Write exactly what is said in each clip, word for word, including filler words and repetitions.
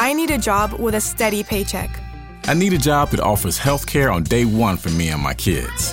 I need a job with a steady paycheck. I need a job that offers health care on day one for me and my kids.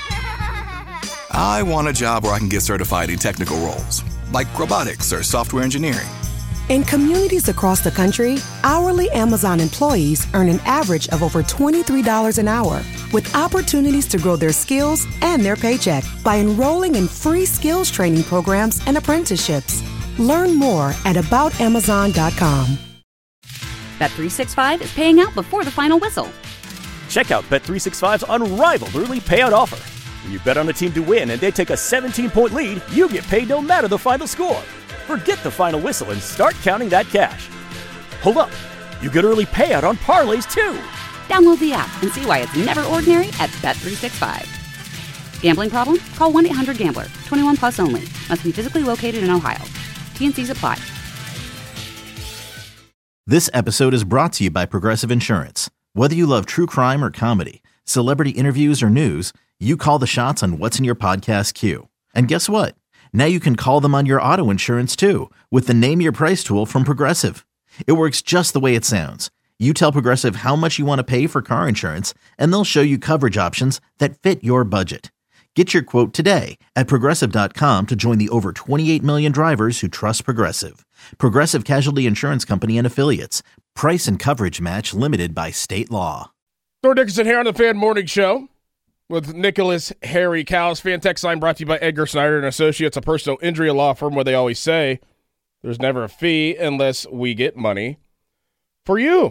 I want a job where I can get certified in technical roles, like robotics or software engineering. In communities across the country, hourly Amazon employees earn an average of over twenty-three dollars an hour, with opportunities to grow their skills and their paycheck by enrolling in free skills training programs and apprenticeships. Learn more at about amazon dot com. Bet three sixty-five is paying out before the final whistle. Check out Bet three sixty-five's unrivaled early payout offer. When you bet on a team to win and they take a seventeen-point lead, you get paid no matter the final score. Forget the final whistle and start counting that cash. Hold up. You get early payout on parlays, too. Download the app and see why it's never ordinary at Bet three sixty-five. Gambling problem? Call one eight hundred gambler. twenty-one plus only. Must be physically located in Ohio. T and Cs apply. This episode is brought to you by Progressive Insurance. Whether you love true crime or comedy, celebrity interviews or news, you call the shots on what's in your podcast queue. And guess what? Now you can call them on your auto insurance too with the Name Your Price tool from Progressive. It works just the way it sounds. You tell Progressive how much you want to pay for car insurance, and they'll show you coverage options that fit your budget. Get your quote today at Progressive dot com to join the over twenty-eight million drivers who trust Progressive. Progressive Casualty Insurance Company and Affiliates. Price and coverage match limited by state law. Thor Dickerson here on the Fan Morning Show with Nicholas Harry Callis. Fan text line brought to you by Edgar Snyder and Associates, a personal injury law firm where they always say there's never a fee unless we get money for you.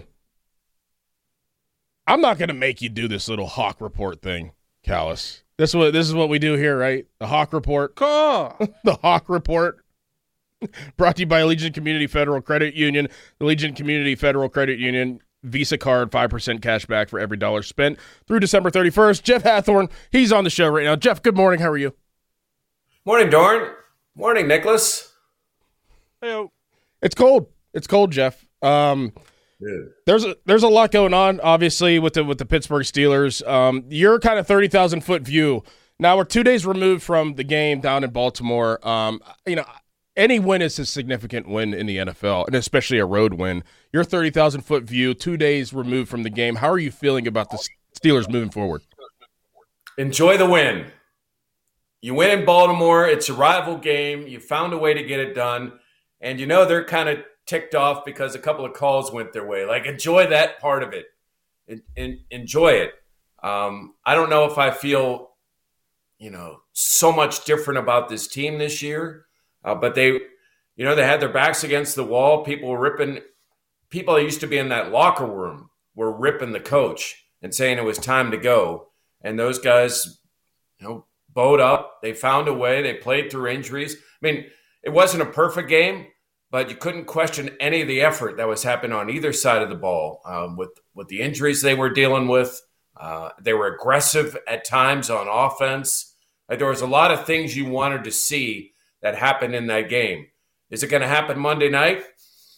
I'm not going to make you do this little Hawk Report thing, Callis. This is what this is what we do here, right? The Hawk Report. The Hawk Report. Brought to you by Allegiant Community Federal Credit Union. The Allegiant Community Federal Credit Union Visa card, five percent cash back for every dollar spent through December thirty-first. Jeff Hathorn, he's on the show right now. Jeff, good morning. How are you? Morning, Dorn. Morning, Nicholas. Hey, it's cold. It's cold, Jeff. Um, Dude. There's a there's a lot going on, obviously, with the with the Pittsburgh Steelers. Um, your kind of thirty thousand foot view. Now we're two days removed from the game down in Baltimore. Um, you know, any win is a significant win in the N F L, and especially a road win. Your thirty thousand foot view, two days removed from the game. How are you feeling about the Steelers moving forward? Enjoy the win. You win in Baltimore. It's a rival game. You found a way to get it done, and you know they're kind of ticked off because a couple of calls went their way. Like, enjoy that part of it. In, in, enjoy it. Um, I don't know if I feel, you know, so much different about this team this year, uh, but they, you know, they had their backs against the wall. People were ripping, people that used to be in that locker room were ripping the coach and saying it was time to go. And those guys, you know, bowed up. They found a way. They played through injuries. I mean, it wasn't a perfect game, but you couldn't question any of the effort that was happening on either side of the ball um, with, with the injuries they were dealing with. Uh, they were aggressive at times on offense. Like, there was a lot of things you wanted to see that happened in that game. Is it going to happen Monday night?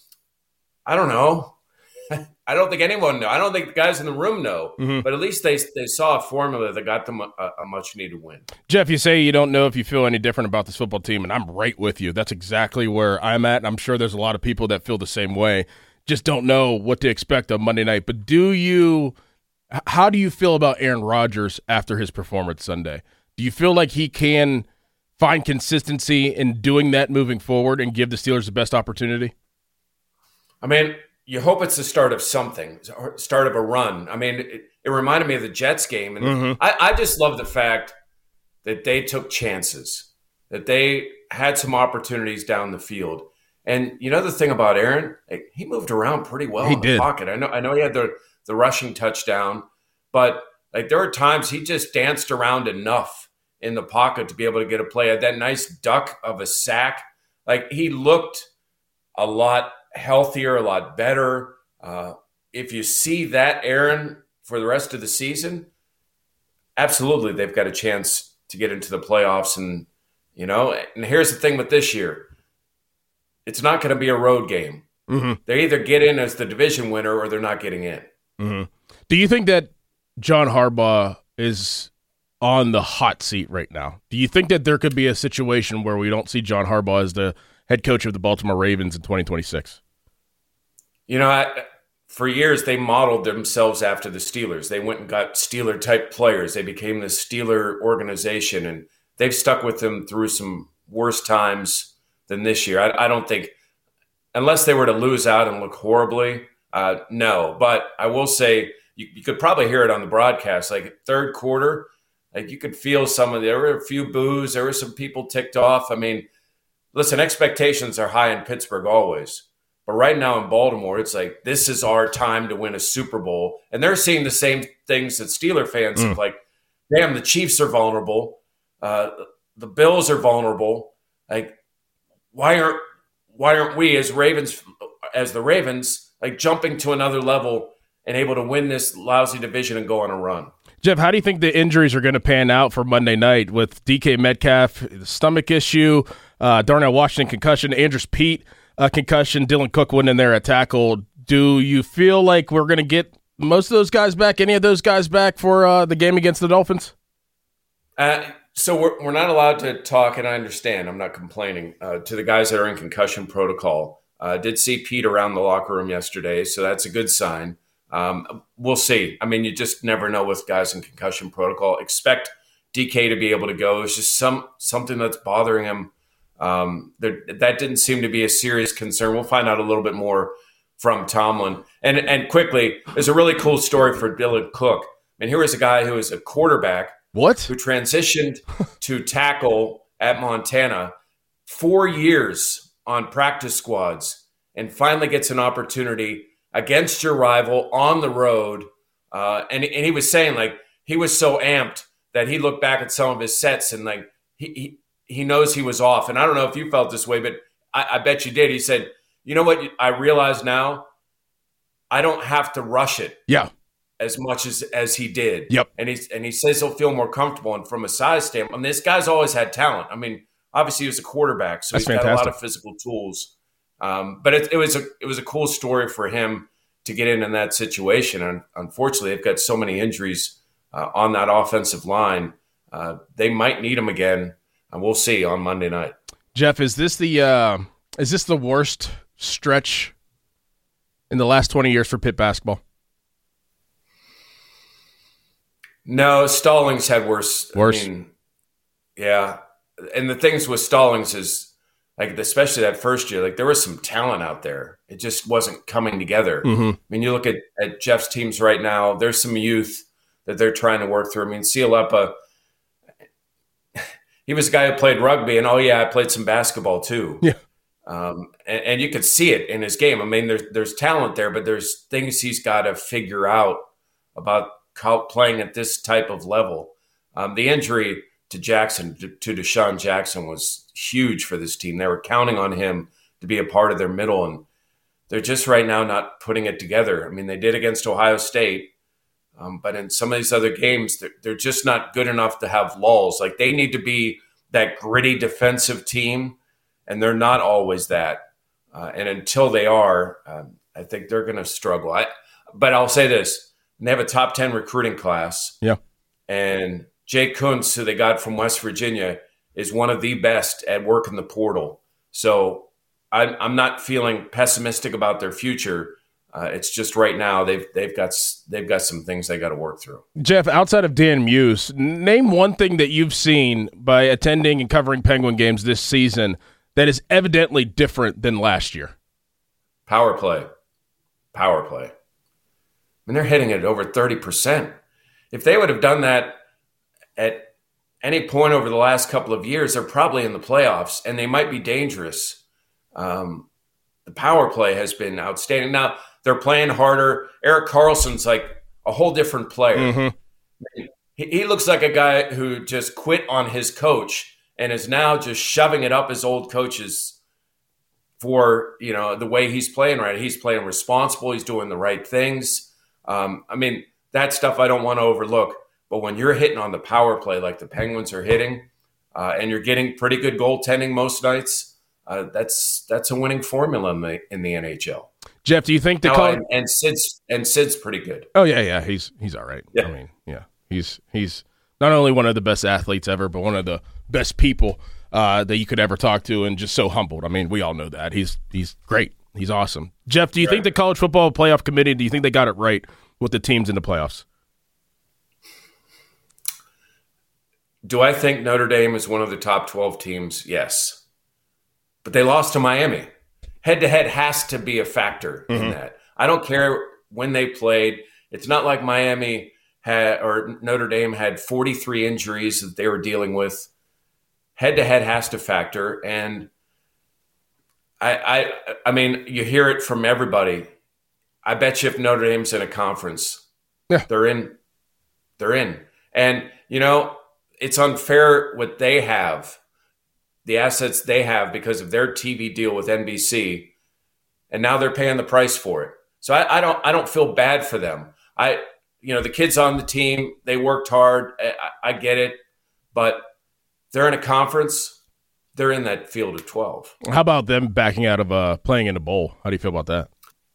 I don't know. I don't think anyone knows. I don't think the guys in the room know. Mm-hmm. But at least they they saw a formula that got them a, a much-needed win. Jeff, you say you don't know if you feel any different about this football team, and I'm right with you. That's exactly where I'm at, and I'm sure there's a lot of people that feel the same way. Just don't know what to expect on Monday night. But do you – how do you feel about Aaron Rodgers after his performance Sunday? Do you feel like he can find consistency in doing that moving forward and give the Steelers the best opportunity? I mean – you hope it's the start of something, start of a run. I mean, it, it reminded me of the Jets game. And mm-hmm. I, I just love the fact that they took chances, that they had some opportunities down the field. And you know the thing about Aaron? He moved around pretty well he in did. the pocket. I know I know he had the, the rushing touchdown, but like there were times he just danced around enough in the pocket to be able to get a play. Had that nice duck of a sack. Like, he looked a lot healthier, a lot better. Uh, if you see that Aaron for the rest of the season, absolutely they've got a chance to get into the playoffs. And, you know, and here's the thing with this year. It's not going to be a road game. Mm-hmm. They either get in as the division winner or they're not getting in. Mm-hmm. Do you think that John Harbaugh is on the hot seat right now? Do you think that there could be a situation where we don't see John Harbaugh as the head coach of the Baltimore Ravens in twenty twenty-six? You know, I for years they modeled themselves after the Steelers. They went and got Steeler-type players. They became the Steeler organization, and they've stuck with them through some worse times than this year. I, I don't think, unless they were to lose out and look horribly, uh, no. But I will say, you, you could probably hear it on the broadcast. Like third quarter, like you could feel some of the, there were a few boos. There were some people ticked off. I mean, listen, expectations are high in Pittsburgh always. But right now in Baltimore, it's like, this is our time to win a Super Bowl. And they're seeing the same things that Steeler fans Mm. have, like, damn, the Chiefs are vulnerable. Uh, the Bills are vulnerable. Like, why aren't why aren't we as Ravens, as the Ravens, like jumping to another level and able to win this lousy division and go on a run? Jeff, how do you think the injuries are going to pan out for Monday night with D K Metcalf, the stomach issue, uh, Darnell Washington concussion, Andrews Pete uh, concussion, Dylan Cook went in there at tackle? Do you feel like we're going to get most of those guys back, any of those guys back for uh, the game against the Dolphins? Uh, so we're we're not allowed to talk, and I understand. I'm not complaining uh, to the guys that are in concussion protocol. I uh, did see Pete around the locker room yesterday, so that's a good sign. Um, we'll see. I mean, you just never know with guys in concussion protocol. Expect D K to be able to go. It's just some something that's bothering him. Um, there, that didn't seem to be a serious concern. We'll find out a little bit more from Tomlin. And and quickly, there's a really cool story for Dylan Cook. And here was a guy who was a quarterback. What? Who transitioned to tackle at Montana, four years on practice squads, and finally gets an opportunity against your rival on the road. Uh, and, and he was saying, like, he was so amped that he looked back at some of his sets and, like, he he, he knows he was off. And I don't know if you felt this way, but I, I bet you did. He said, you know what I realize now? I don't have to rush it. Yeah. As much as, as he did. Yep. And he's and he says he'll feel more comfortable. And from a size standpoint, I mean, this guy's always had talent. I mean, obviously he was a quarterback, so That's he's fantastic. got a lot of physical tools. Um, but it, it was a it was a cool story for him to get in in that situation. And unfortunately, they've got so many injuries uh, on that offensive line. Uh, they might need him again, and we'll see on Monday night. Jeff, is this the uh, is this the worst stretch in the last twenty years for Pitt basketball? No, Stallings had worse. Worse. I mean, yeah. And the things with Stallings is, like, especially that first year, like, there was some talent out there. It just wasn't coming together. Mm-hmm. I mean, you look at, at Jeff's teams right now, there's some youth that they're trying to work through. I mean, Cialepa, he was a guy who played rugby, and, oh, yeah, I played some basketball too. Yeah. Um, and, and you could see it in his game. I mean, there's, there's talent there, but there's things he's got to figure out about playing at this type of level. Um, the injury to Jackson, to, to Deshaun Jackson, was huge for this team. They were counting on him to be a part of their middle, and they're just right now not putting it together. I mean, they did against Ohio State, um, but in some of these other games, they're, they're just not good enough to have lulls. Like, they need to be that gritty defensive team, and they're not always that. Uh, and until they are, um, I think they're going to struggle. I, but I'll say this. They have a top ten recruiting class. Yeah. And Jake Kuntz, who they got from West Virginia, is one of the best at working the portal. So I'm, I'm not feeling pessimistic about their future. Uh, it's just right now they've they've got they've got some things they got to work through. Jeff, outside of Dan Muse, name one thing that you've seen by attending and covering Penguin games this season that is evidently different than last year. Power play. Power play. I mean, they're hitting it over thirty percent. If they would have done that at any point over the last couple of years, they're probably in the playoffs, and they might be dangerous. Um, the power play has been outstanding. Now, they're playing harder. Erik Karlsson's like a whole different player. Mm-hmm. He, he looks like a guy who just quit on his coach and is now just shoving it up his old coaches for, you know, the way he's playing right. He's playing responsible. He's doing the right things. Um, I mean, that stuff I don't want to overlook. But when you're hitting on the power play like the Penguins are hitting, uh, and you're getting pretty good goaltending most nights, uh, that's that's a winning formula in the in the N H L. Jeff, do you think the now, call- and, and Sid's and Sid's pretty good? Oh yeah, yeah, he's he's all right. Yeah. I mean, yeah, he's he's not only one of the best athletes ever, but one of the best people uh, that you could ever talk to, and just so humbled. I mean, we all know that he's he's great. He's awesome. Jeff, do you right. think the College Football Playoff Committee, do you think they got it right with the teams in the playoffs? Do I think Notre Dame is one of the top twelve teams? Yes. But they lost to Miami. Head-to-head has to be a factor mm-hmm. in that. I don't care when they played. It's not like Miami had or Notre Dame had forty-three injuries that they were dealing with. Head-to-head has to factor. And I, I, I mean, you hear it from everybody. I bet you if Notre Dame's in a conference, yeah. they're in. They're in. And, you know, it's unfair what they have, the assets they have because of their T V deal with N B C, and now they're paying the price for it. So I, I don't I don't feel bad for them. I you know the kids on the team, they worked hard. I, I get it, but they're in a conference. They're in that field of twelve. How about them backing out of uh, playing in the bowl? How do you feel about that?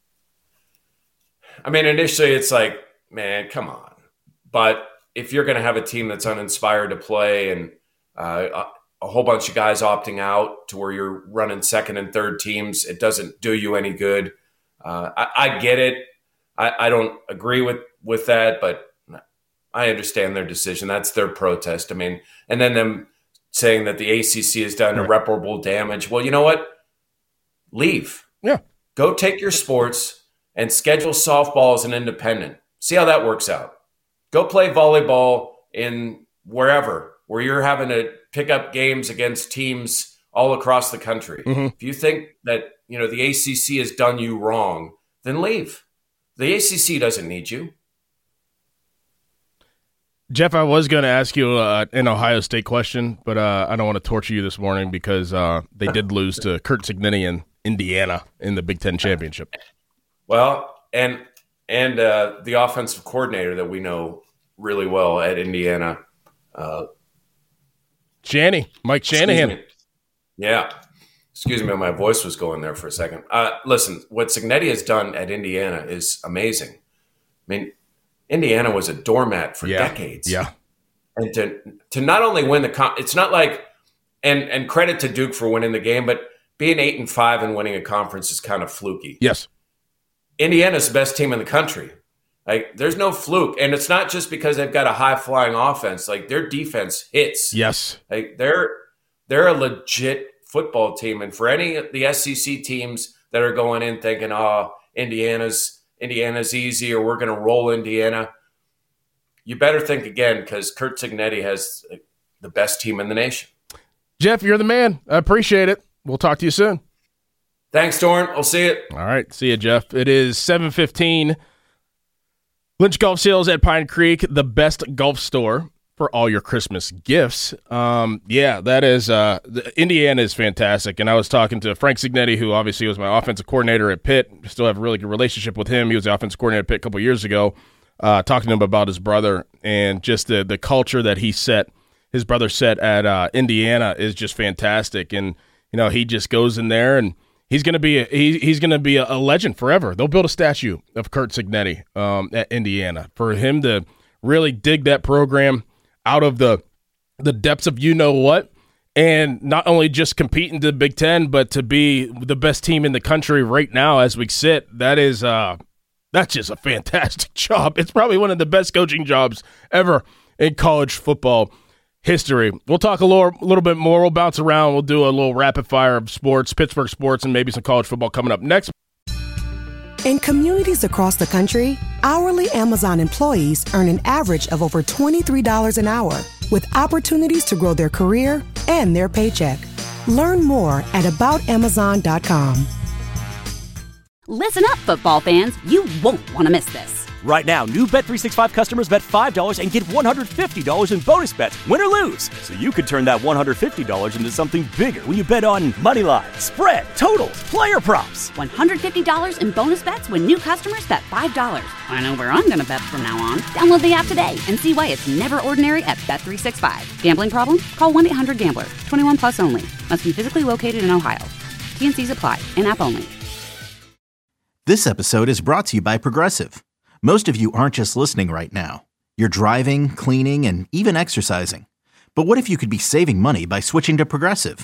I mean, initially it's like, man, come on, but if you're going to have a team that's uninspired to play and uh, a, a whole bunch of guys opting out to where you're running second and third teams, it doesn't do you any good. Uh, I, I get it. I, I don't agree with, with that, but I understand their decision. That's their protest. I mean, and then them saying that the A C C has done irreparable damage. Well, you know what? Leave. Yeah. Go take your sports and schedule softball as an independent. See how that works out. Go play volleyball in wherever, where you're having to pick up games against teams all across the country. Mm-hmm. If you think that, you know, the A C C has done you wrong, then leave. The A C C doesn't need you. Jeff, I was going to ask you uh, an Ohio State question, but uh, I don't want to torture you this morning because uh, they did lose to Curt Cignetti in Indiana in the Big Ten Championship. Well, and and uh, the offensive coordinator that we know really well at Indiana. Uh, Shanny, Mike Shanahan. Excuse yeah. Excuse me, my voice was going there for a second. Uh, listen, what Cignetti has done at Indiana is amazing. I mean, Indiana was a doormat for yeah. decades. Yeah. And to to not only win the con- – it's not like and, – and credit to Duke for winning the game, but being eight and five and winning a conference is kind of fluky. Yes. Indiana's the best team in the country. Like, there's no fluke. And it's not just because they've got a high-flying offense. Like, their defense hits. Yes. Like, they're they're a legit football team. And for any of the S E C teams that are going in thinking, oh, Indiana's – Indiana's easy, or we're going to roll Indiana, you better think again because Curt Cignetti has the best team in the nation. Jeff, you're the man. I appreciate it. We'll talk to you soon. Thanks, Dorn. I'll see you. All right. See you, Jeff. It is seven fifteen. Lynch Golf Sales at Pine Creek, the best golf store for all your Christmas gifts. Um, yeah, that is uh, – Indiana is fantastic. And I was talking to Frank Cignetti, who obviously was my offensive coordinator at Pitt. Still have a really good relationship with him. He was the offensive coordinator at Pitt a couple of years ago, uh, talking to him about his brother and just the, the culture that he set, his brother set at uh, Indiana is just fantastic. And, you know, he just goes in there and he's going to be a, he, he's going to be a, a legend forever. They'll build a statue of Curt Cignetti um, at Indiana. For him to really dig that program out of the the depths of you-know-what, and not only just compete in the Big Ten, but to be the best team in the country right now as we sit, that is uh, that's just a fantastic job. It's probably one of the best coaching jobs ever in college football history. We'll talk a little, a little bit more. We'll bounce around. We'll do a little rapid fire of sports, Pittsburgh sports, and maybe some college football coming up next. In communities across the country, hourly Amazon employees earn an average of over twenty-three dollars an hour, with opportunities to grow their career and their paycheck. Learn more at about amazon dot com. Listen up, football fans. You won't want to miss this. Right now, new Bet three sixty-five customers bet five dollars and get one hundred fifty dollars in bonus bets, win or lose. So you could turn that one hundred fifty dollars into something bigger when you bet on money line, spread, totals, player props. one hundred fifty dollars in bonus bets when new customers bet five dollars. I know where I'm going to bet from now on. Download the app today and see why it's never ordinary at Bet three sixty-five. Gambling problem? Call one eight hundred gambler. twenty-one plus only. Must be physically located in Ohio. T N Cs apply. In-app only. This episode is brought to you by Progressive. Most of you aren't just listening right now. You're driving, cleaning, and even exercising. But what if you could be saving money by switching to Progressive?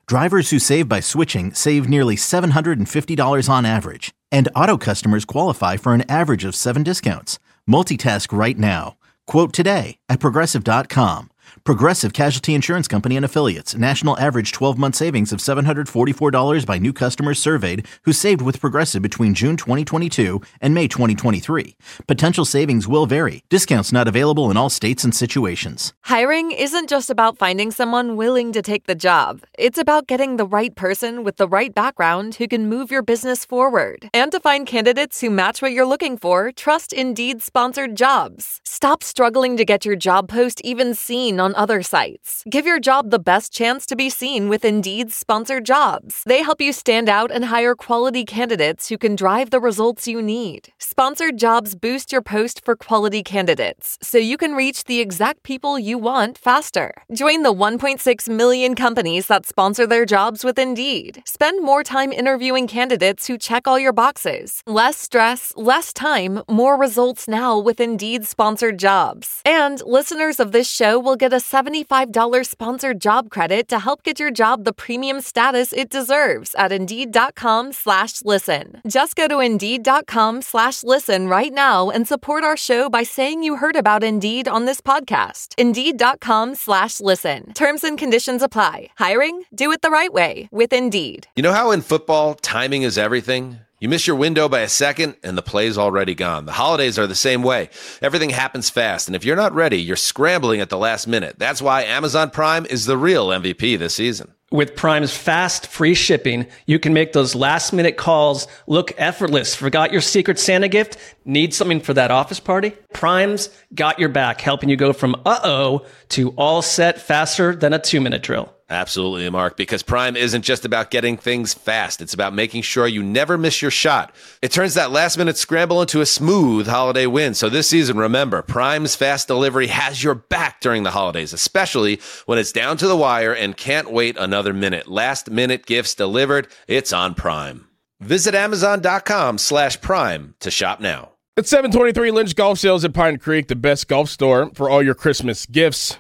Drivers who save by switching save nearly seven hundred fifty dollars on average. And Auto customers qualify for an average of seven discounts. Multitask right now. Quote today at Progressive dot com. Progressive Casualty Insurance Company and Affiliates. National average twelve-month savings of seven hundred forty-four dollars by new customers surveyed who saved with Progressive between June twenty twenty-two and May twenty twenty-three. Potential savings will vary. Discounts not available in all states and situations. Hiring isn't just about finding someone willing to take the job. It's about getting the right person with the right background who can move your business forward. And to find candidates who match what you're looking for, trust Indeed sponsored jobs. Stop struggling to get your job post even seen on other sites. Give your job the best chance to be seen with Indeed's sponsored jobs. They help you stand out and hire quality candidates who can drive the results you need. Sponsored jobs boost your post for quality candidates, so you can reach the exact people you want faster. Join the one point six million companies that sponsor their jobs with Indeed. Spend more time interviewing candidates who check all your boxes. Less stress, less time, more results now with Indeed sponsored jobs. And listeners of this show will get a seventy-five dollars sponsored job credit to help get your job the premium status it deserves at Indeed.com slash listen. Just go to Indeed.com slash listen right now and support our show by saying you heard about Indeed on this podcast. Indeed.com slash listen. Terms and conditions apply. Hiring? Do it the right way with Indeed. You know how in football, timing is everything? You miss your window by a second, and the play's already gone. The holidays are the same way. Everything happens fast, and if you're not ready, you're scrambling at the last minute. That's why Amazon Prime is the real M V P this season. With Prime's fast, free shipping, you can make those last-minute calls look effortless. Forgot your Secret Santa gift? Need something for that office party? Prime's got your back, helping you go from uh-oh to all set faster than a two-minute drill. Absolutely, Mark, because Prime isn't just about getting things fast. It's about making sure you never miss your shot. It turns that last-minute scramble into a smooth holiday win. So this season, remember, Prime's fast delivery has your back during the holidays, especially when it's down to the wire and can't wait another minute. Last-minute gifts delivered. It's on Prime. Visit Amazon.com slash Prime to shop now. It's seven twenty-three Lynch Golf Sales at Pine Creek, the best golf store for all your Christmas gifts.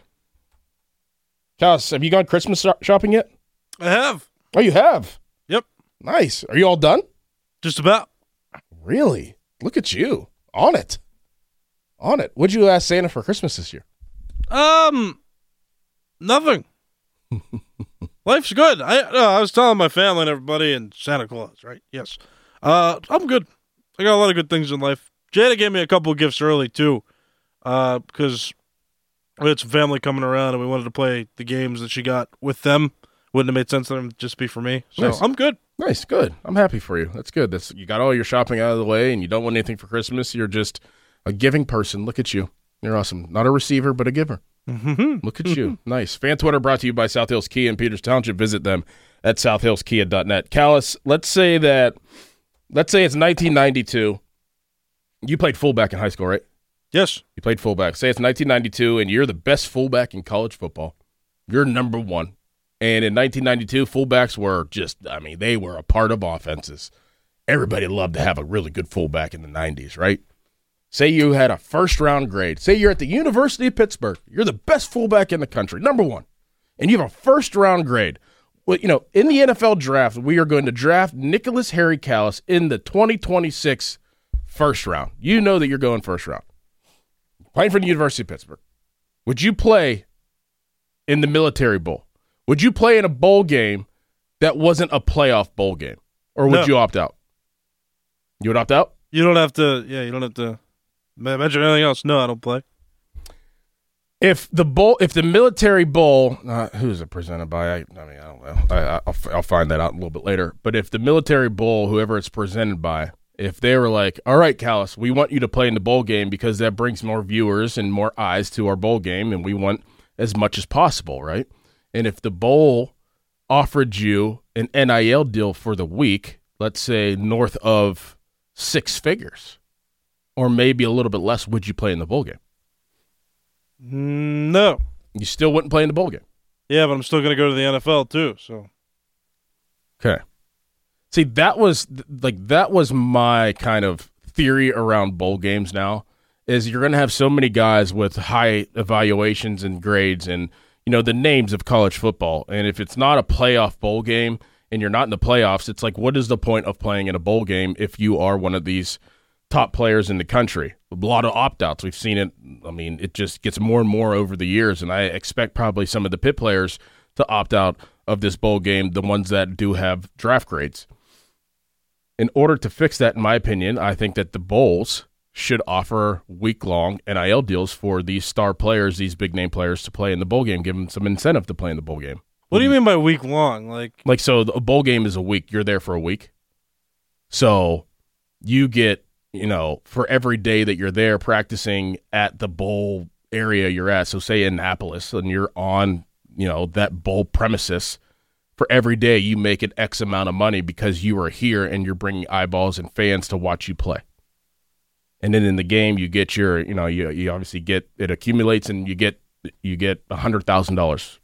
Kaz, have you gone Christmas shopping yet? I have. Oh, you have? Yep. Nice. Are you all done? Just about. Really? Look at you. On it. On it. What'd you ask Santa for Christmas this year? Um, nothing. Life's good. I uh, I was telling my family and everybody and Santa Claus, right? Yes. Uh, I'm good. I got a lot of good things in life. Jada gave me a couple of gifts early, too, uh, because we had some family coming around and we wanted to play the games that she got with them. Wouldn't have made sense for them to just be for me. So nice. I'm good. Nice, good. I'm happy for you. That's good. That's you got all your shopping out of the way and you don't want anything for Christmas. You're just a giving person. Look at you. You're awesome. Not a receiver, but a giver. Mm-hmm. Look at you. Nice. Fan Twitter brought to you by South Hills Kia in Peters Township. Visit them at south hills kia dot net. Callis, let's say that, let's say it's nineteen ninety-two. You played fullback in high school, right? Yes. You played fullback. Say it's nineteen ninety-two, and you're the best fullback in college football. You're number one. And in nineteen ninety-two, fullbacks were just, I mean, they were a part of offenses. Everybody loved to have a really good fullback in the nineties, right? Say you had a first-round grade. Say you're at the University of Pittsburgh. You're the best fullback in the country, number one. And you have a first-round grade. Well, you know, in the N F L draft, we are going to draft Nicholas Harry Callis in the twenty twenty-six first round. You know that you're going first round. Playing for the University of Pittsburgh. Would you play in the Military Bowl? Would you play in a bowl game that wasn't a playoff bowl game? Or would No. you opt out? You would opt out? You don't have to, yeah, you don't have to mention anything else. No, I don't play. If the bowl, if the Military Bowl, uh, who's it presented by? I, I mean, I don't know. I, I'll, I'll find that out a little bit later. But if the Military Bowl, whoever it's presented by, if they were like, all right, Callis, we want you to play in the bowl game because that brings more viewers and more eyes to our bowl game, and we want as much as possible, right? And if the bowl offered you an N I L deal for the week, let's say north of six figures, or maybe a little bit less, would you play in the bowl game? No. You still wouldn't play in the bowl game? Yeah, but I'm still going to go to the N F L too, so. Okay. See, that was like that was my kind of theory around bowl games now, is you're going to have so many guys with high evaluations and grades, and you know, the names of college football. And if it's not a playoff bowl game and you're not in the playoffs, it's like, what is the point of playing in a bowl game if you are one of these top players in the country? A lot of opt-outs. We've seen it. I mean, it just gets more and more over the years, and I expect probably some of the Pitt players to opt out of this bowl game, the ones that do have draft grades. In order to fix that, in my opinion, I think that the bowls should offer week-long N I L deals for these star players, these big-name players, to play in the bowl game, give them some incentive to play in the bowl game. What do you mean by week-long? Like, like so a bowl game is a week. You're there for a week. So you get, you know, for every day that you're there practicing at the bowl area you're at, so say Annapolis, and you're on, you know, that bowl premises, for every day you make an X amount of money because you are here and you're bringing eyeballs and fans to watch you play. And then in the game, you get your, you know, you you obviously get, it accumulates and you get you get one hundred thousand dollars.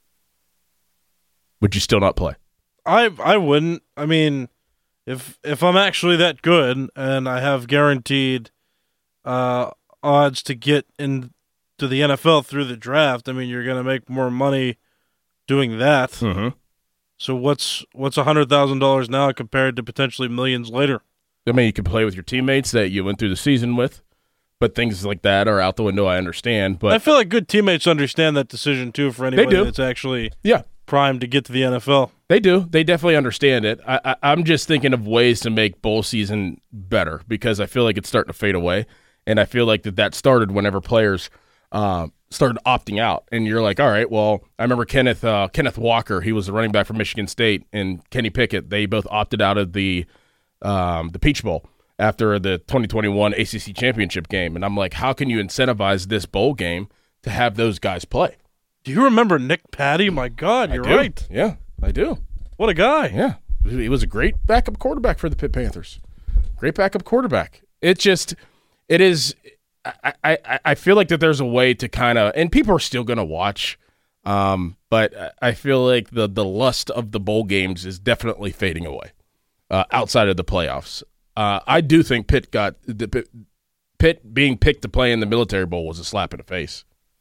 Would you still not play? I I wouldn't. I mean, if if I'm actually that good and I have guaranteed uh, odds to get into the N F L through the draft, I mean, you're going to make more money doing that. Mm-hmm. So what's what's one hundred thousand dollars now compared to potentially millions later? I mean, you can play with your teammates that you went through the season with, but things like that are out the window, I understand. But I feel like good teammates understand that decision, too, for anybody they do. that's actually yeah. primed to get to the N F L. They do. They definitely understand it. I, I, I'm just thinking of ways to make bowl season better because I feel like it's starting to fade away, and I feel like that that started whenever players uh, started opting out. And you're like, all right, well, I remember Kenneth uh, Kenneth Walker. He was the running back for Michigan State, and Kenny Pickett. They both opted out of the um, the Peach Bowl after the twenty twenty-one A C C championship game. And I'm like, how can you incentivize this bowl game to have those guys play? Do you remember Nick Patty? My God, you're right. Yeah, I do. What a guy. Yeah. He was a great backup quarterback for the Pitt Panthers. Great backup quarterback. It just, it is, I, I, I feel like that there's a way to kind of, and people are still going to watch, um, but I feel like the, the lust of the bowl games is definitely fading away uh, outside of the playoffs. Uh, I do think Pitt got, the Pitt being picked to play in the Military Bowl was a slap in the face.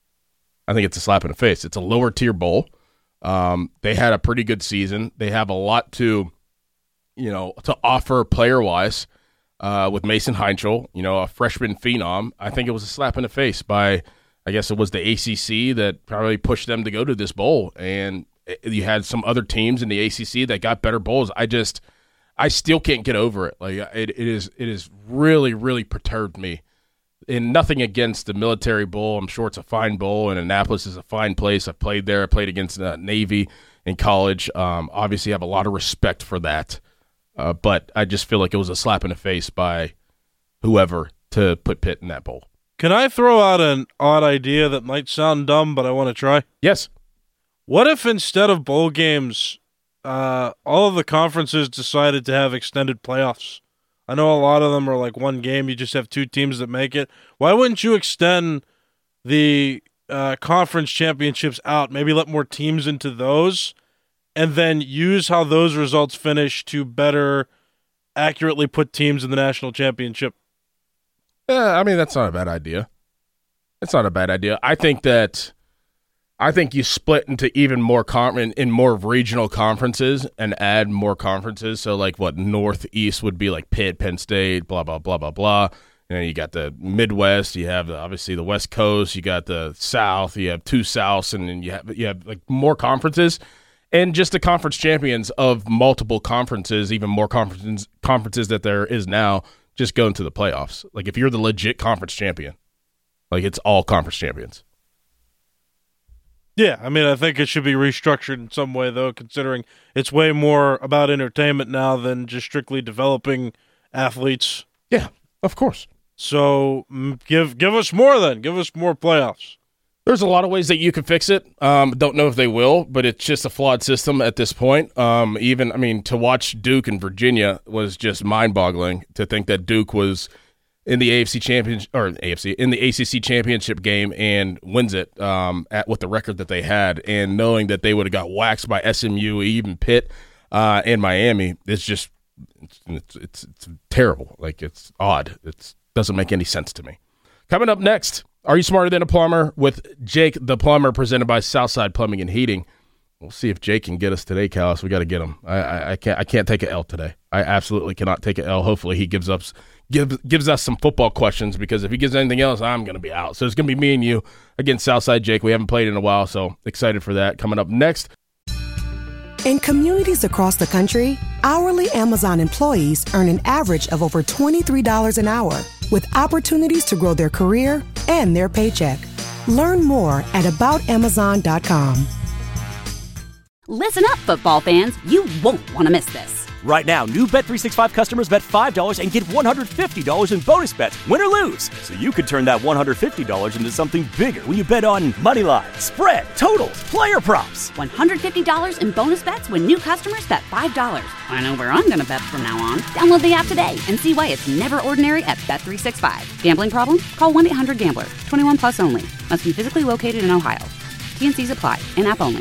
I think it's a slap in the face. It's a lower tier bowl. Um, they had a pretty good season. They have a lot to, you know, to offer player wise uh, with Mason Heinchel, you know, a freshman phenom. I think it was a slap in the face by, I guess it was the A C C that probably pushed them to go to this bowl. And you had some other teams in the A C C that got better bowls. I just, I still can't get over it. Like it, it is, it is really, really perturbed me. And nothing against the Military Bowl. I'm sure it's a fine bowl, and Annapolis is a fine place. I've played there. I played against the Navy in college. Um, obviously, I have a lot of respect for that. Uh, but I just feel like it was a slap in the face by whoever to put Pitt in that bowl. Can I throw out an odd idea that might sound dumb, but I want to try? Yes. What if instead of bowl games, uh, all of the conferences decided to have extended playoffs? I know a lot of them are like one game. You just have two teams that make it. Why wouldn't you extend the uh, conference championships out? Maybe let more teams into those and then use how those results finish to better accurately put teams in the national championship. Yeah, I mean, that's not a bad idea. It's not a bad idea. I think that I think you split into even more con- in, in more regional conferences and add more conferences. So, like, what, Northeast would be like Pitt, Penn State, blah, blah, blah, blah, blah. You know, you got the Midwest, you have, obviously, the West Coast, you got the South, you have two Souths, and then you have, you have like, more conferences. And just the conference champions of multiple conferences, even more conferences, conferences that there is now, just go into the playoffs. Like, if you're the legit conference champion, like, it's all conference champions. Yeah, I mean, I think it should be restructured in some way, though, considering it's way more about entertainment now than just strictly developing athletes. Yeah, of course. So give give us more then. Give us more playoffs. There's a lot of ways that you can fix it. Um, don't know if they will, but it's just a flawed system at this point. Um, even, I mean, to watch Duke and Virginia was just mind-boggling to think that Duke was in the A F C championship or A F C in the A C C championship game and wins it um, at with the record that they had, and knowing that they would have got waxed by S M U, even Pitt, uh, and Miami, it's just it's, it's it's it's terrible. Like, it's odd. It doesn't make any sense to me. Coming up next, Are You Smarter Than a Plumber with Jake the Plumber, presented by Southside Plumbing and Heating. We'll see if Jake can get us today, Callis. We got to get him. I, I, I can't I can't take an L today. I absolutely cannot take an L. Hopefully he gives us gives gives us some football questions, because if he gives anything else, I'm going to be out. So it's going to be me and you against Southside Jake. We haven't played in a while, so excited for that. Coming up next. In communities across the country, hourly Amazon employees earn an average of over twenty-three dollars an hour, with opportunities to grow their career and their paycheck. Learn more at about amazon dot com. Listen up, football fans. You won't want to miss this. Right now, new Bet three sixty-five customers bet five dollars and get one hundred fifty dollars in bonus bets, win or lose. So you could turn that one hundred fifty dollars into something bigger when you bet on money line, spread, totals, player props. one hundred fifty dollars in bonus bets when new customers bet five dollars. I know where I'm going to bet from now on. Download the app today and see why it's never ordinary at Bet three sixty-five. Gambling problem? Call one eight hundred gambler. twenty-one plus only. Must be physically located in Ohio. T and C's apply. In-app only.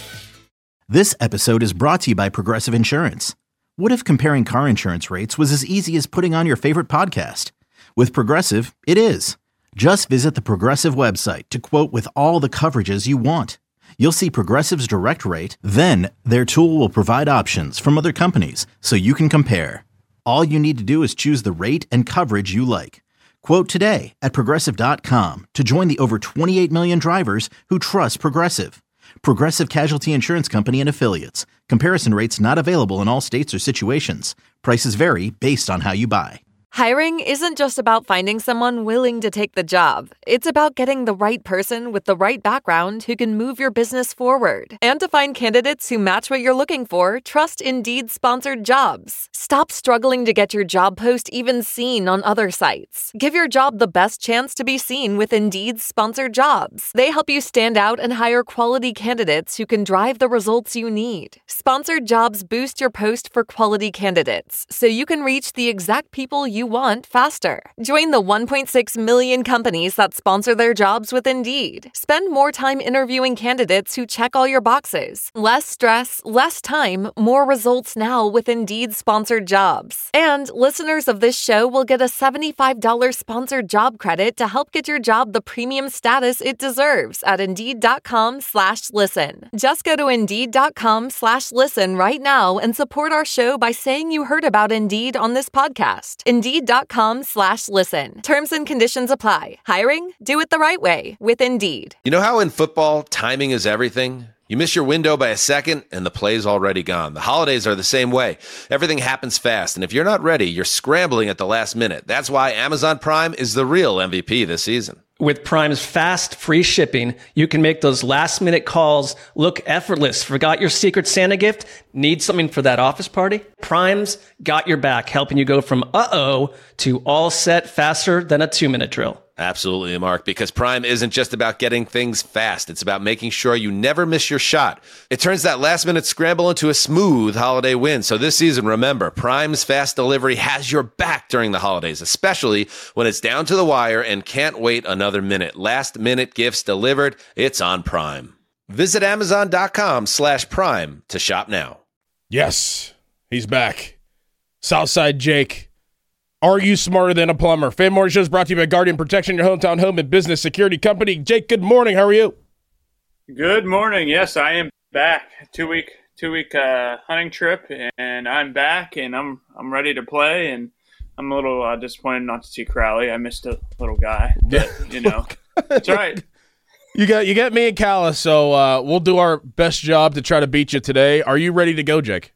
This episode is brought to you by Progressive Insurance. What if comparing car insurance rates was as easy as putting on your favorite podcast? With Progressive, it is. Just visit the Progressive website to quote with all the coverages you want. You'll see Progressive's direct rate, then their tool will provide options from other companies so you can compare. All you need to do is choose the rate and coverage you like. Quote today at progressive dot com to join the over twenty-eight million drivers who trust Progressive. Progressive Casualty Insurance Company and Affiliates. Comparison rates not available in all states or situations. Prices vary based on how you buy. Hiring isn't just about finding someone willing to take the job. It's about getting the right person with the right background who can move your business forward. And to find candidates who match what you're looking for, trust Indeed-sponsored jobs. Stop struggling to get your job post even seen on other sites. Give your job the best chance to be seen with Indeed-sponsored jobs. They help you stand out and hire quality candidates who can drive the results you need. Sponsored jobs boost your post for quality candidates, so you can reach the exact people you want faster. Join the one point six million companies that sponsor their jobs with Indeed. Spend more time interviewing candidates who check all your boxes. Less stress, less time, more results now with Indeed-sponsored jobs. And listeners of this show will get a seventy-five dollars sponsored job credit to help get your job the premium status it deserves at Indeed.com slash listen. Just go to Indeed.com slash listen right now and support our show by saying you heard about Indeed on this podcast. Indeed.com slash listen. Terms and conditions apply. Hiring? Do it the right way with Indeed. You know how in football, timing is everything? You miss your window by a second, and the play's already gone. The holidays are the same way. Everything happens fast, and if you're not ready, you're scrambling at the last minute. That's why Amazon Prime is the real M V P this season. With Prime's fast, free shipping, you can make those last-minute calls look effortless. Forgot your Secret Santa gift? Need something for that office party? Prime's got your back, helping you go from uh-oh to all set faster than a two-minute drill. Absolutely, Mark, because Prime isn't just about getting things fast. It's about making sure you never miss your shot. It turns that last-minute scramble into a smooth holiday win. So this season, remember, Prime's fast delivery has your back during the holidays, especially when it's down to the wire and can't wait another minute. Last-minute gifts delivered, it's on Prime. Visit Amazon.com slash Prime to shop now. Yes, he's back. Southside Jake. Are You Smarter Than a Plumber? Fan Morning Show is brought to you by Guardian Protection, your hometown home and business security company. Jake, good morning. How are you? Good morning. Yes, I am back. Two week two week uh, hunting trip, and I'm back, and I'm I'm ready to play. And I'm a little uh, disappointed not to see Crowley. I missed a little guy, but you know, it's all right. You got you got me and Callis, so uh, we'll do our best job to try to beat you today. Are you ready to go, Jake?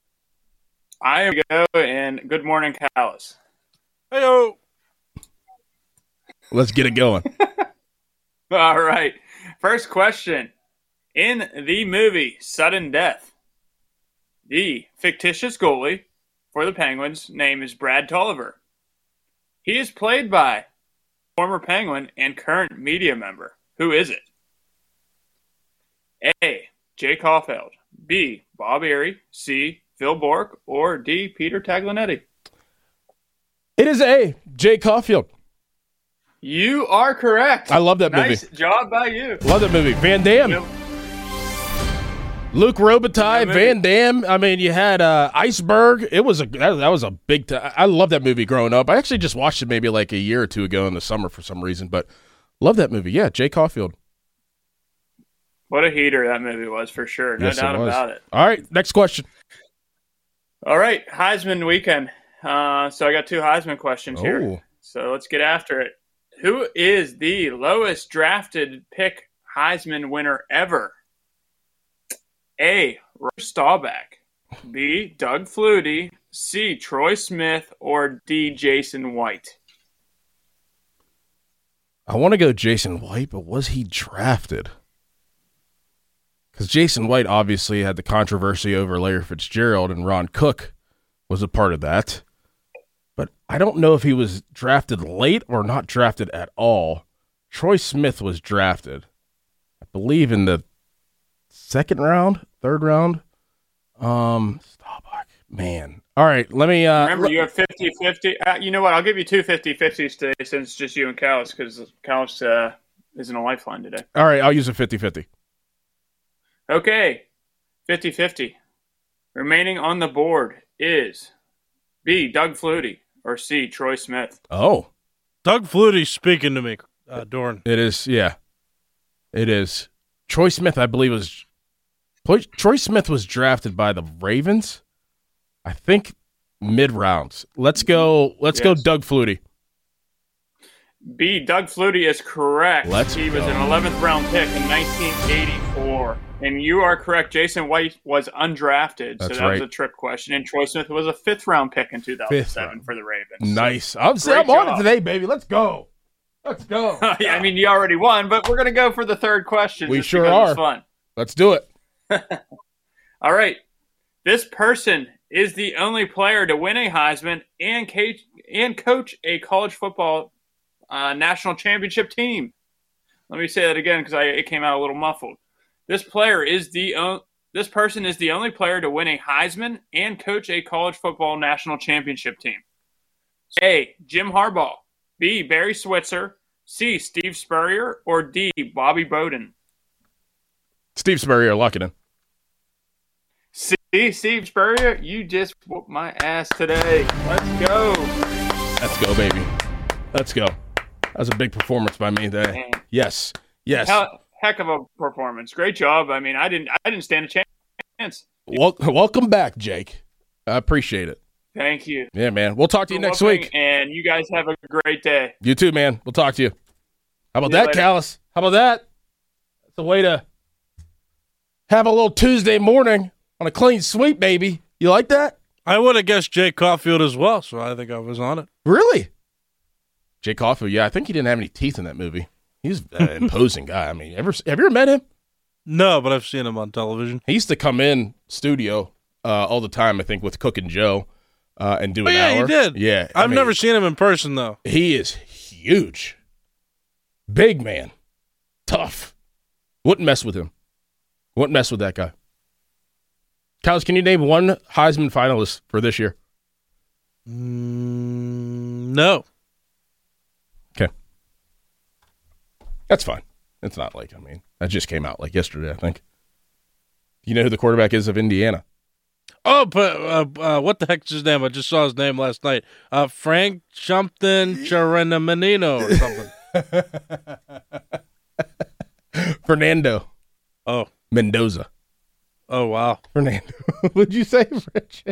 I am go, and good morning, Callis. Hey-o. Let's get it going. All right. First question. In the movie Sudden Death, the fictitious goalie for the Penguins' name is Brad Tolliver. He is played by former Penguin and current media member. Who is it? A. Jake Caulfield. B. Bob Erie. C. Phil Bourque. Or D. Peter Taglianetti. It is A. Jake Caulfield. You are correct. I love that movie. Nice job by you. Love that movie. Van Damme. Yep. Luke Robitaille, Van Damme. I mean, you had uh, Iceberg. It was a that, that was a big time. I love that movie growing up. I actually just watched it maybe like a year or two ago in the summer for some reason, but Love that movie. Yeah, Jay Caulfield. What a heater that movie was, for sure. No Yes, it doubt was. about it. All right, next question. All right, Heisman weekend. Uh, so I got two Heisman questions Oh. here. So let's get after it. Who is the lowest drafted pick Heisman winner ever? A. Roy Staubach. B. Doug Flutie. C. Troy Smith. Or D. Jason White. I want to go Jason White, but was he drafted? Because Jason White obviously had the controversy over Larry Fitzgerald, and Ron Cook was a part of that. But I don't know if he was drafted late or not drafted at all. Troy Smith was drafted, I believe, in the second round, third round. Um, Staubach, man. All right, let me... Uh, Remember, you have fifty-fifty. Uh, you know what? I'll give you two fifty-fifties today since it's just you and Callis, because Callis uh, isn't a lifeline today. All right, I'll use a fifty-fifty. Okay, fifty-fifty. Remaining on the board is B. Doug Flutie or C. Troy Smith. Oh. Doug Flutie's speaking to me, uh, Doran. It is, yeah. It is. Troy Smith, I believe, was... Troy Smith was drafted by the Ravens, I think, mid-rounds. Let's go Let's Yes. go Doug Flutie. B. Doug Flutie is correct. Let's he was go. an eleventh round pick in nineteen eighty-four. And you are correct. Jason White was undrafted, That's so that was right. a trick question. And Troy Smith was a fifth round pick in two thousand seven Fifth for the Ravens. Nice. I'm, Great I'm on it job. today, baby. Let's go. Let's go. yeah, I mean, you already won, but we're going to go for the third question. We just sure because are. It's fun. Let's do it. All right. This person is the only player to win a Heisman and, ca- and coach a college football uh, national championship team. Let me say that again because it came out a little muffled. This player is the o- this person is the only player to win a Heisman and coach a college football national championship team. A. Jim Harbaugh. B. Barry Switzer. C. Steve Spurrier. Or D. Bobby Bowden. Steve Spurrier, lock it in. See, Steve Spurrier, you just whooped my ass today. Let's go. Let's go, baby. Let's go. That was a big performance by me today. Man. Yes. Yes. Hell, heck of a performance. Great job. I mean, I didn't I didn't stand a chance. Wel- welcome back, Jake. I appreciate it. Thank you. Yeah, man. We'll talk to you for next whooping, week. And you guys have a great day. You too, man. We'll talk to you. How about See you that, later. Callis? How about that? That's a way to have a little Tuesday morning on a clean sweep, baby. You like that? I would have guessed Jay Caulfield as well, so I think I was on it. Really? Jay Caulfield, yeah. I think he didn't have any teeth in that movie. He's an imposing guy. I mean, ever have you ever met him? No, but I've seen him on television. He used to come in studio uh, all the time, I think, with Cook and Joe uh, and do Oh, an yeah, hour. he did. Yeah. I I've mean, never seen him in person, though. He is huge. Big man. Tough. Wouldn't mess with him. Wouldn't mess with that guy. Cows, can you name one Heisman finalist for this year? Mm, no. Okay. That's fine. It's not like, I mean, that just came out like yesterday, I think. You know who the quarterback is of Indiana? Oh, but uh, uh, what the heck's his name? I just saw his name last night. Uh, Frank something Chirinamanino or something. Fernando. Oh. Mendoza. Oh, wow. Fernando. What'd you say, French?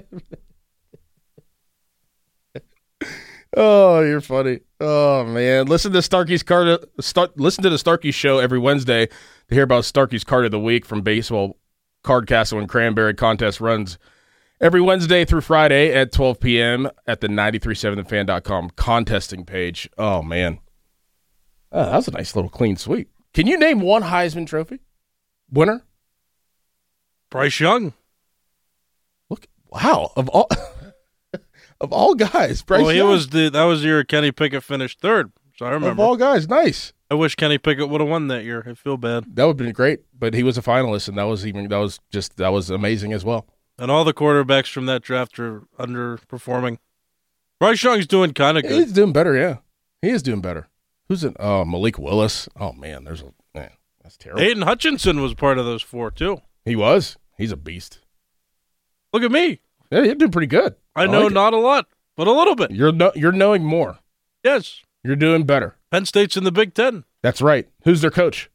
Oh, you're funny. Oh, man. Listen to Starkey's card. Start, listen to the Starkey Show every Wednesday to hear about Starkey's Card of the Week from Baseball Card Castle and Cranberry contest runs every Wednesday through Friday at twelve p.m. at the nine three seven the fan dot com contesting page. Oh, man. Oh, that was a nice little clean sweep. Can you name one Heisman Trophy winner? Bryce Young. Look, wow. Of all of all guys, Bryce well, he Young. was the that was the year Kenny Pickett finished third. So I remember. Of all guys, nice. I wish Kenny Pickett would have won that year. I feel bad. That would have been great, but he was a finalist, and that was even that was just that was amazing as well. And all the quarterbacks from that draft are underperforming. Bryce Young's doing kind of good. He's doing better, yeah. He is doing better. Who's in? Oh, Malik Willis. Oh man, there's a man. That's terrible. Aiden Hutchinson was part of those four too. He was. He's a beast. Look at me. Yeah, you're doing pretty good. I, I know like not a lot, but a little bit. You're no, you're knowing more. Yes. You're doing better. Penn State's in the Big Ten. That's right. Who's their coach?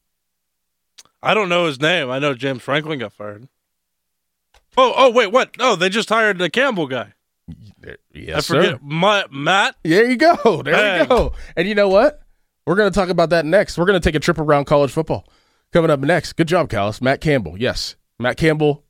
I don't know his name. I know James Franklin got fired. Oh, oh, wait, what? No, they just hired the Campbell guy. Yes, I forget. sir. Ma- Matt? There you go. There Dang. you go. And you know what? We're going to talk about that next. We're going to take a trip around college football. Coming up next. Good job, Callis. Matt Campbell. Yes. Matt Campbell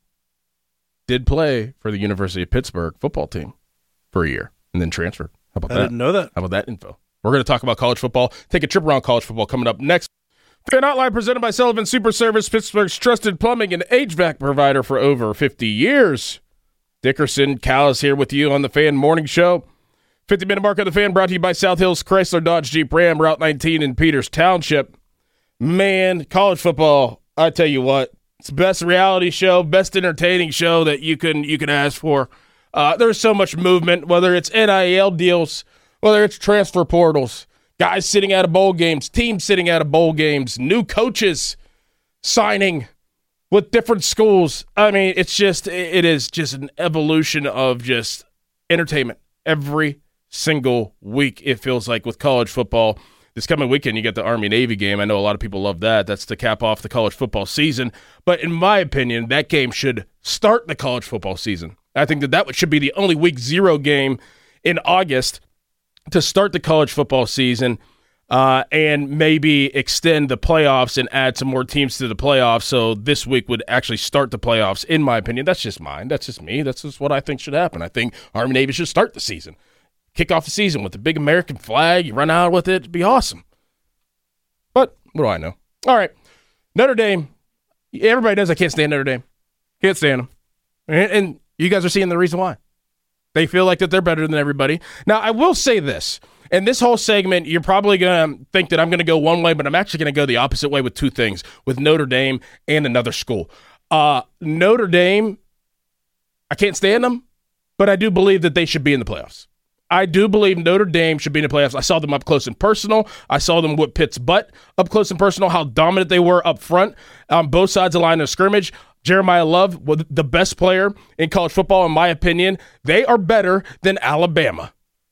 did play for the University of Pittsburgh football team for a year and then transferred. How about I that? didn't know that. How about that info? We're going to talk about college football. Take a trip around college football coming up next. Fan Hotline presented by Sullivan Super Service, Pittsburgh's trusted plumbing and H V A C provider for over fifty years. Dickerson, Callis here with you on the Fan Morning Show. fifty-minute mark of the Fan brought to you by South Hills Chrysler Dodge Jeep Ram, Route nineteen in Peters Township. Man, college football, I tell you what, it's the best reality show, best entertaining show that you can you can ask for. Uh, there's so much movement, whether it's N I L deals, whether it's transfer portals, guys sitting out of bowl games, teams sitting out of bowl games, new coaches signing with different schools. I mean, it's just, it is just an evolution of just entertainment every single week, it feels like, with college football. This coming weekend, you get the Army-Navy game. I know a lot of people love that. That's to cap off the college football season. But in my opinion, that game should start the college football season. I think that that should be the only week zero game in August to start the college football season. Uh, and maybe extend the playoffs and add some more teams to the playoffs. So this week would actually start the playoffs, in my opinion. That's just mine. That's just me. That's just what I think should happen. I think Army-Navy should start the season. Kick off the season with the big American flag. You run out with it. It'd be awesome. But what do I know? All right. Notre Dame. Everybody knows I can't stand Notre Dame. Can't stand them. And, and you guys are seeing the reason why. They feel like that they're better than everybody. Now, I will say this. And this whole segment, you're probably going to think that I'm going to go one way, but I'm actually going to go the opposite way with two things, with Notre Dame and another school. Uh, Notre Dame, I can't stand them, but I do believe that they should be in the playoffs. I do believe Notre Dame should be in the playoffs. I saw them up close and personal. I saw them whip Pitt's butt up close and personal, how dominant they were up front on both sides of the line of scrimmage. Jeremiah Love, the best player in college football, in my opinion. They are better than Alabama.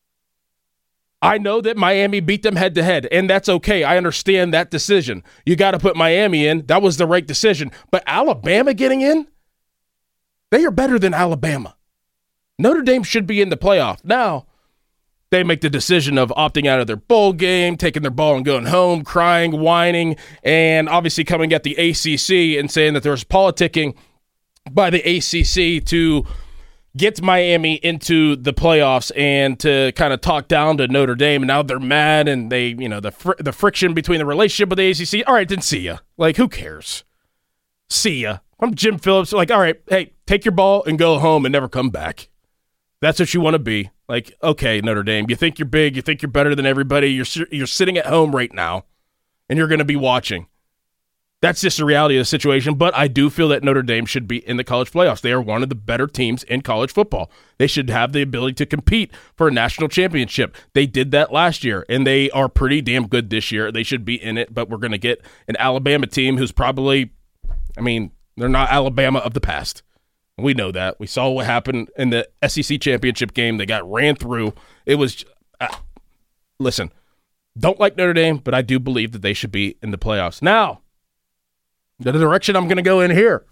I know that Miami beat them head-to-head, and that's okay. I understand that decision. You got to put Miami in. That was the right decision. But Alabama getting in? They are better than Alabama. Notre Dame should be in the playoff. Now, they make the decision of opting out of their bowl game, taking their ball and going home, crying, whining, and obviously coming at the A C C and saying that there's politicking by the A C C to get Miami into the playoffs and to kind of talk down to Notre Dame. And now they're mad, and they, you know, the fr- the friction between the relationship with the A C C. All right, then see ya. Like, who cares? See ya. I'm Jim Phillips. Like, all right, hey, take your ball and go home and never come back. That's what you want to be. Like, okay, Notre Dame, you think you're big, you think you're better than everybody. You're you're sitting at home right now, and you're going to be watching. That's just the reality of the situation, but I do feel that Notre Dame should be in the college playoffs. They are one of the better teams in college football. They should have the ability to compete for a national championship. They did that last year, and they are pretty damn good this year. They should be in it, but we're going to get an Alabama team who's probably, I mean, they're not Alabama of the past. We know that. We saw what happened in the S E C championship game. They got ran through. It was, uh, listen, don't like Notre Dame, but I do believe that they should be in the playoffs. Now, the direction I'm going to go in here.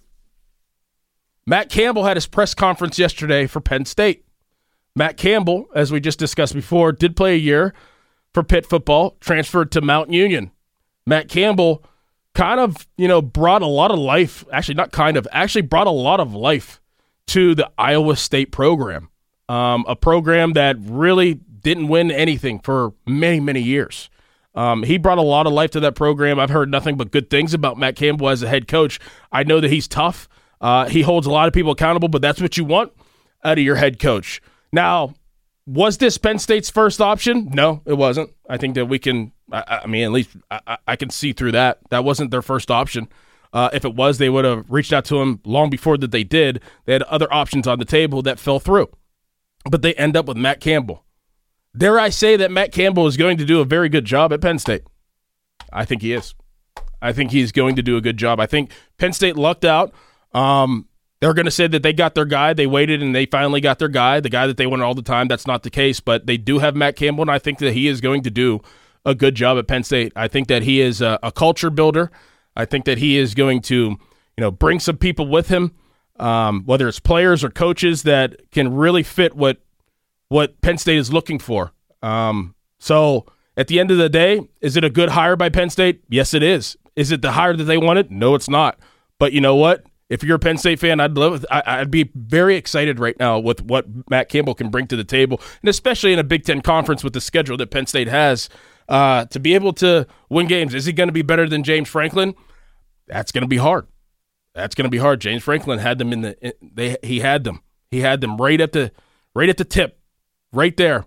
Matt Campbell had his press conference yesterday for Penn State. Matt Campbell, as we just discussed before, did play a year for Pitt football, transferred to Mount Union. Matt Campbell kind of, you know, brought a lot of life, actually not kind of, actually brought a lot of life to the Iowa State program, um, a program that really didn't win anything for many, many years. Um, he brought a lot of life to that program. I've heard nothing but good things about Matt Campbell as a head coach. I know that he's tough. Uh, he holds a lot of people accountable, but that's what you want out of your head coach. Now, was this Penn State's first option? No, it wasn't. I think that we can, I, I mean, at least I, I can see through that. That wasn't their first option. Uh, if it was, they would have reached out to him long before that they did. They had other options on the table that fell through. But they end up with Matt Campbell. Dare I say that Matt Campbell is going to do a very good job at Penn State? I think he is. I think he's going to do a good job. I think Penn State lucked out. Um, they're going to say that they got their guy. They waited, and they finally got their guy, the guy that they wanted all the time. That's not the case, but they do have Matt Campbell, and I think that he is going to do a good job at Penn State. I think that he is a, a culture builder. I think that he is going to, you know, bring some people with him, um, whether it's players or coaches that can really fit what what Penn State is looking for. Um, so at the end of the day, is it a good hire by Penn State? Yes, it is. Is it the hire that they wanted? No, it's not. But you know what? If you're a Penn State fan, I'd love, I'd be very excited right now with what Matt Campbell can bring to the table, and especially in a Big Ten conference with the schedule that Penn State has, uh, to be able to win games. Is he going to be better than James Franklin? That's going to be hard. That's going to be hard. James Franklin had them in the they he had them. He had them right at the right at the tip, right there,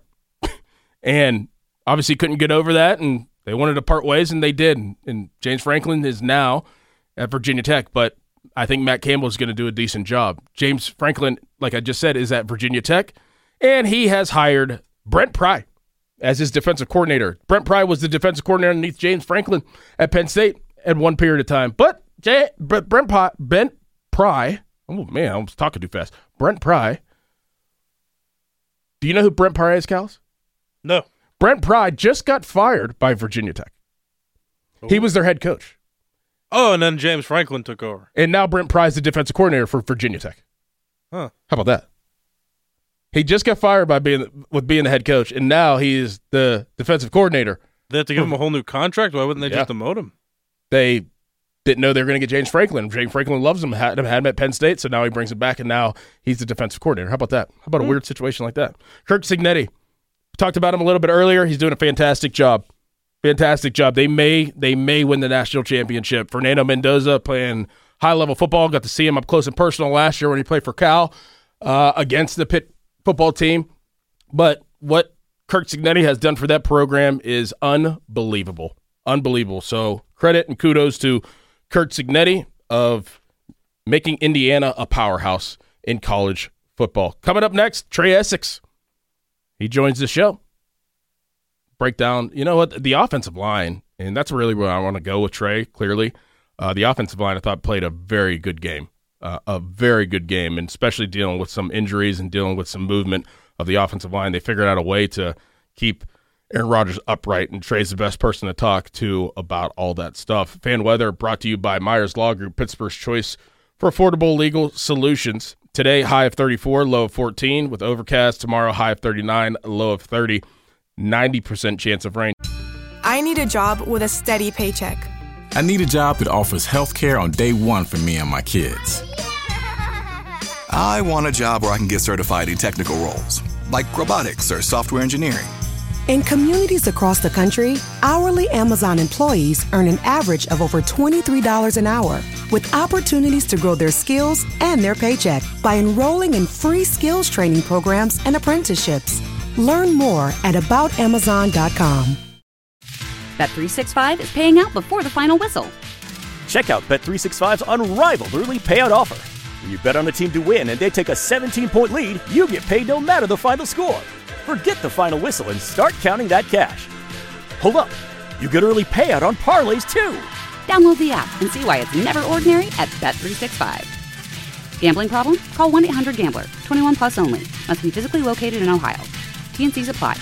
and obviously couldn't get over that, and they wanted to part ways, and they did. And James Franklin is now at Virginia Tech, but I think Matt Campbell is going to do a decent job. James Franklin, like I just said, is at Virginia Tech, and he has hired Brent Pry as his defensive coordinator. Brent Pry was the defensive coordinator underneath James Franklin at Penn State at one period of time. But, Jay, but Brent Pry, Brent Pry, oh man, I was talking too fast. Brent Pry. Do you know who Brent Pry is, Callis? No. Brent Pry just got fired by Virginia Tech. Ooh. He was their head coach. Oh, and then James Franklin took over. And now Brent Pry is the defensive coordinator for Virginia Tech. Huh. How about that? He just got fired by being with being the head coach, and now he's the defensive coordinator. They have to give him a whole new contract? Why wouldn't they yeah. just demote him? They didn't know they were going to get James Franklin. James Franklin loves him, had him, had him at Penn State, so now he brings him back, and now he's the defensive coordinator. How about that? How about mm-hmm. a weird situation like that? Kirk Cignetti. We talked about him a little bit earlier. He's doing a fantastic job. Fantastic job. They may they may win the national championship. Fernando Mendoza playing high-level football. Got to see him up close and personal last year when he played for Cal uh, against the Pitt football team. But what Kirk Cignetti has done for that program is unbelievable. Unbelievable. So credit and kudos to Kirk Cignetti of making Indiana a powerhouse in college football. Coming up next, Trey Essex. He joins the show. Breakdown, you know what, the offensive line, and that's really where I want to go with Trey, clearly. Uh, the offensive line, I thought, played a very good game, uh, a very good game, and especially dealing with some injuries and dealing with some movement of the offensive line. They figured out a way to keep Aaron Rodgers upright, and Trey's the best person to talk to about all that stuff. Fan weather brought to you by Myers Law Group, Pittsburgh's choice for affordable legal solutions. Today, high of thirty-four, low of fourteen, with overcast. Tomorrow, high of thirty-nine, low of thirty. ninety percent chance of rain. I need a job with a steady paycheck. I need a job that offers health care on day one for me and my kids. I want a job where I can get certified in technical roles, like robotics or software engineering. In communities across the country, hourly Amazon employees earn an average of over twenty-three dollars an hour, with opportunities to grow their skills and their paycheck by enrolling in free skills training programs and apprenticeships. Learn more at about amazon dot com. Bet three sixty-five is paying out before the final whistle. Check out Bet three sixty-five's unrivaled early payout offer. When you bet on a team to win and they take a seventeen-point lead, you get paid no matter the final score. Forget the final whistle and start counting that cash. Hold up. You get early payout on parlays, too. Download the app and see why it's never ordinary at Bet three sixty-five. Gambling problem? Call one eight hundred gambler. twenty-one plus only. Must be physically located in Ohio. T and C's apply.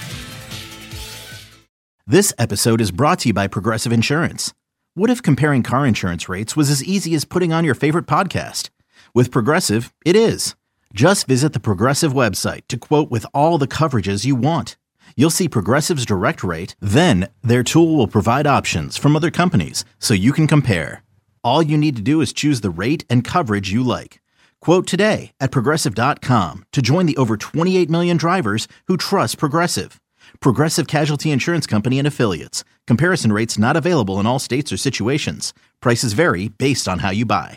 This episode is brought to you by Progressive Insurance. What if comparing car insurance rates was as easy as putting on your favorite podcast? With Progressive, it is. Just visit the Progressive website to quote with all the coverages you want. You'll see Progressive's direct rate, then their tool will provide options from other companies so you can compare. All you need to do is choose the rate and coverage you like. Quote today at Progressive dot com to join the over twenty-eight million drivers who trust Progressive. Progressive Casualty Insurance Company and Affiliates. Comparison rates not available in all states or situations. Prices vary based on how you buy.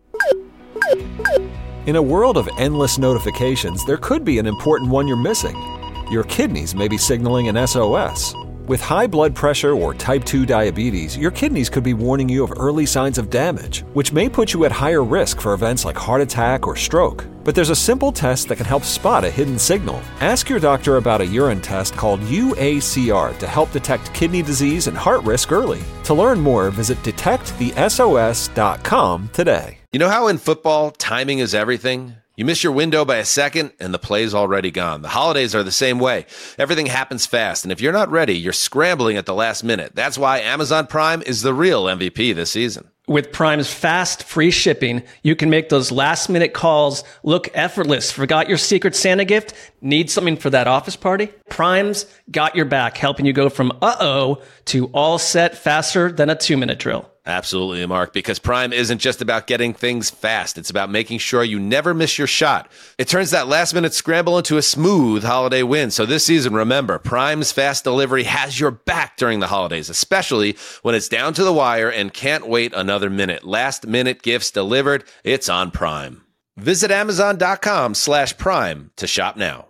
In a world of endless notifications, there could be an important one you're missing. Your kidneys may be signaling an S O S. With high blood pressure or type two diabetes, your kidneys could be warning you of early signs of damage, which may put you at higher risk for events like heart attack or stroke. But there's a simple test that can help spot a hidden signal. Ask your doctor about a urine test called U A C R to help detect kidney disease and heart risk early. To learn more, visit detect the S O S dot com today. You know how in football, timing is everything? You miss your window by a second, and the play's already gone. The holidays are the same way. Everything happens fast, and if you're not ready, you're scrambling at the last minute. That's why Amazon Prime is the real M V P this season. With Prime's fast, free shipping, you can make those last-minute calls look effortless. Forgot your Secret Santa gift? Need something for that office party? Prime's got your back, helping you go from uh-oh to all set faster than a two-minute drill. Absolutely, Mark, because Prime isn't just about getting things fast. It's about making sure you never miss your shot. It turns that last-minute scramble into a smooth holiday win. So this season, remember, Prime's fast delivery has your back during the holidays, especially when it's down to the wire and can't wait another minute. Last-minute gifts delivered. It's on Prime. Visit Amazon.com slash Prime to shop now.